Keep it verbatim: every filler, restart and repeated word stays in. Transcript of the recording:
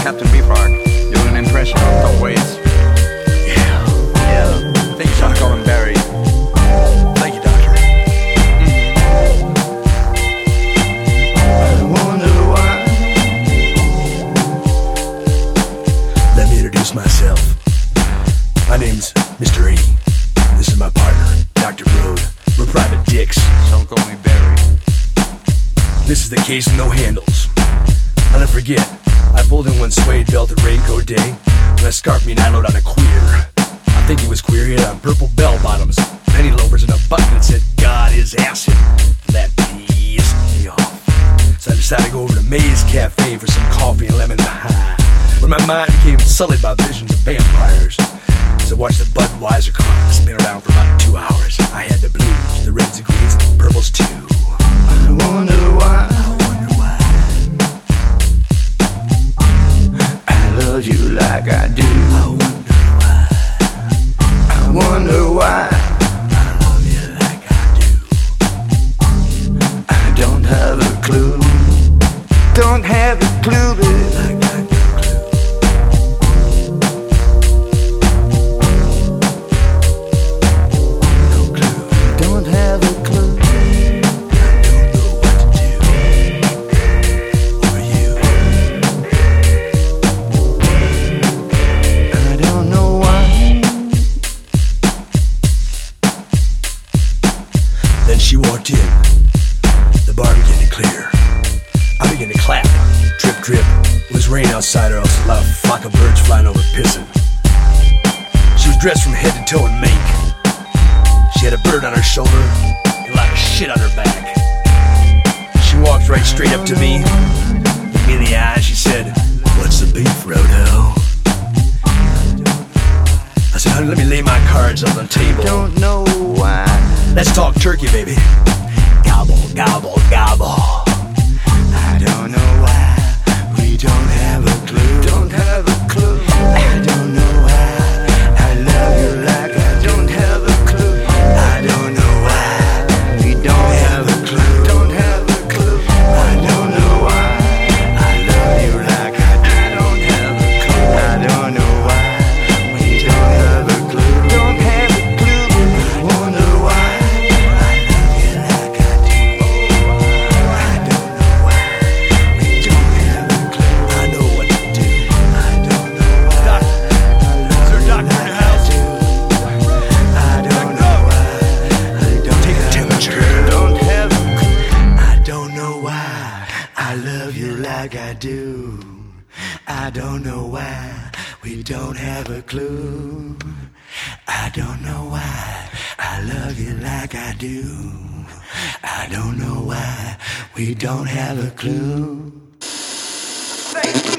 Captain Beefheart doing an impression of Tom Waits. Yeah, yeah. Thank you, Doctor Colin Berry. Thank you, Doctor. Mm-hmm. I wonder why. Let me introduce myself. My name's Mister E. This is my partner, Doctor Broad. We're private dicks. Don't call me Barry. This is the case with no handles. I'll never forget, I pulled in one suede belted raincoat day when a scarf me and I load on a queer. I think he was queer, he had on purple bell bottoms, penny loafers, and a button that said, God is acid. That pissed me off. So I decided to go over to May's Cafe for some coffee and lemon pie, when my mind became sullied by visions of vampires. As I watched the Budweiser clock spin around for about two hours, I had the blues, the reds, the greens, and the purples too. I wonder why. I wonder why. I love you like I do. I wonder why. I wonder why. I love you like I do. I don't have a clue. Don't have a clue, baby. Then she walked in. The bar began to clear. I began to clap. Drip, drip. It was rain outside, or else a lot of flock of birds flying over pissing. She was dressed from head to toe in make. She had a bird on her shoulder and a lot of shit on her back. She walked right straight up to me, looked me in the eye, she said, "What's the beef, Frodo?" I said, "Honey, let me lay my cards on the table. Don't know why. Let's talk turkey, baby." Gobble, gobble, gobble. I don't know why. We don't have a clue. Don't have a clue. I don't know why. I love you like I don't have a clue. I don't know why. We don't have a clue. Don't have a clue. I don't know why. I love you like I don't have a clue. I don't know why. We don't have a clue. Don't have a clue. I wonder why. I love you like I do. I don't know why we don't have a clue. I don't know why I love you like I do. I don't know why we don't have a clue.